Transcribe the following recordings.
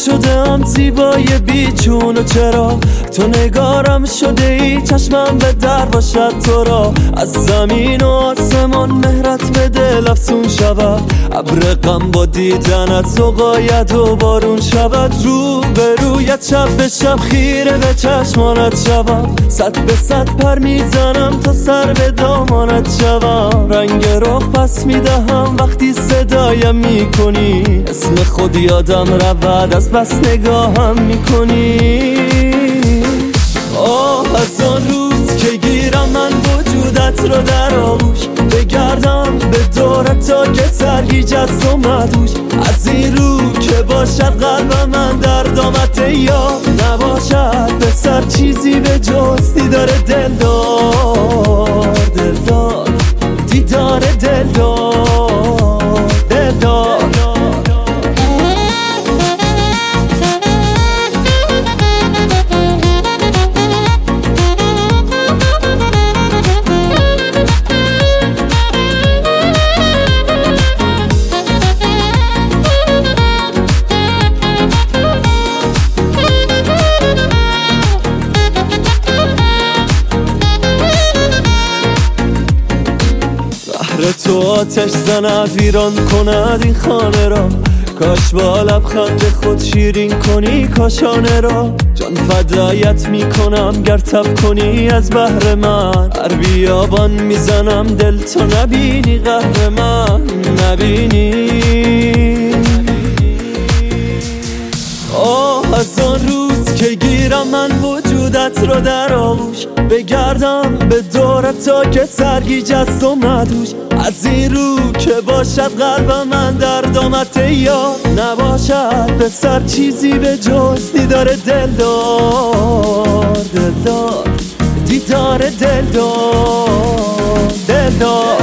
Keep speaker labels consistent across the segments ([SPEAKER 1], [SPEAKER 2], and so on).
[SPEAKER 1] شدم زیبای بیچون و چرا تو نگارم شده ای چشمم به در باشد تو را از زمین و آسمان مهرت به دل افسون شود ابر غم با دیدنت سقاید و بارون شود رو به رویت شب به شب خیره به چشمانت شوم صد به صد پر میزنم تا سر به دامانت شوم رنگ رخ پس میدهم وقتی صدایم میکنی اسم خود یادم رود از بس نگاهم میکنی از آن روز که گیرم من وجودت رو در آغوش بگردم به دورت تا که سرگیج است و مدوش از این رو که باشد قلب من در دامت یا نباشد به سر چیزی به جز دیدار دلدار دلدار دیدار دلدار دلدار تو آتش زند ویران کند این خانه را کاش با لبخند خود شیرین کنی کاشانه را جان فدایت میکنم گر تب کنی از بحر من هر بیابان میزنم دل تو نبینی قهر من نبینی از آن روز که گیرم من وجودت رو در آغوش بگردم به دورت تا که سرگیج است و مدوش از این رو که باشد قلب من در دامت یا نباشد به سر چیزی به جز دیدار دلدار دلدار دیدار دلدار دلدار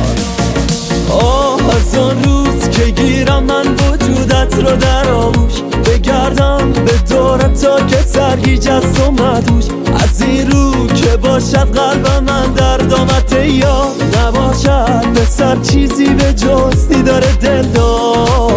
[SPEAKER 1] از آن روز که گیرم من وجودت رو در آغوش بگردم به دورت تا که سرگیج است و مدوش از این رو که باشد قلب من در دامت یا نباشد به سر چیزی به جز دیدار دلدار